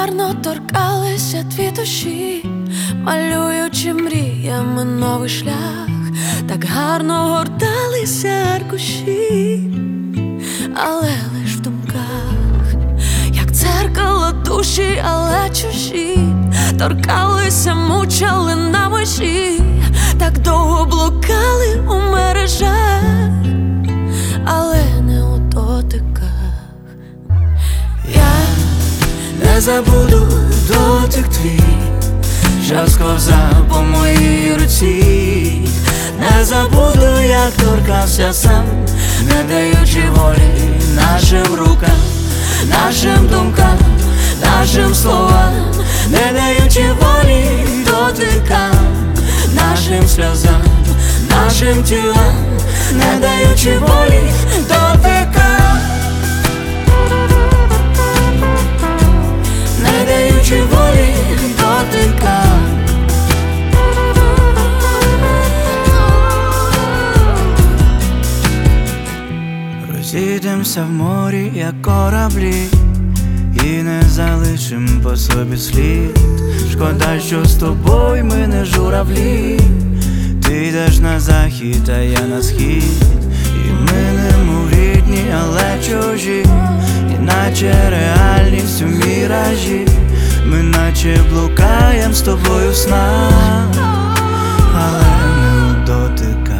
гарно торкалися дві душі, малюючи мріями новий шлях, так гарно горталися аркуші, але лиш в думках, як дзеркало душі, але чужі, торкалися, мучали на межі, так довго блукали у мережах, але не у дотиках. Я не забуду дотик твій, що сковзав по моїй руці. Не забуду, як торкався сам, не даючи волі нашим рукам, нашим думкам, нашим словам, не даючи волі дотикам, нашим сльозам, нашим тілам, не даючи волі дотикам, не даючи волі дотикам. Розійдемося в морі, як кораблі, і не залишим по собі слід. Шкода, що з тобою ми не журавлі. Ти йдеш на захід, а я на схід, і ми немов рідні, але чужі, іначе реальність у міражі. Ми наче блукаєм з тобою в снах, але не у дотиках.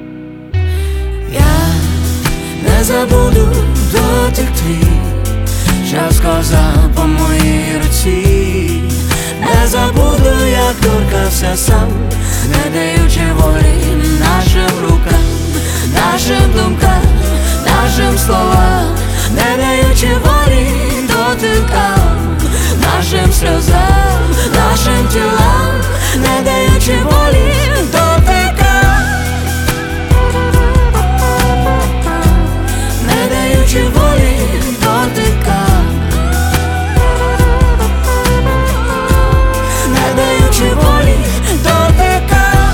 Я не забуду дотик твій, що сковзав по моїй руці. Не забуду, як торкався сам, не даючи волі нашим рукам, нашим думкам, нашим словам, не даючи волі дотикам, нашим сльозам, нашим тілам, не даючи волі дотикам, не даючи волі дотикам, не даючи волі дотикам,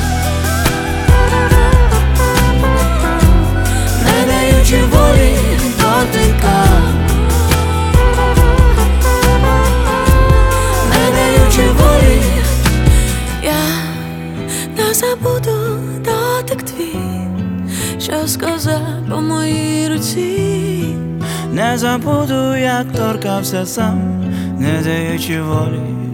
не даючи волі дотикам, не даючи волі. Я не забуду дотик твій, що сказав по моїй руці. Не забуду, як торкався сам, не даючи волі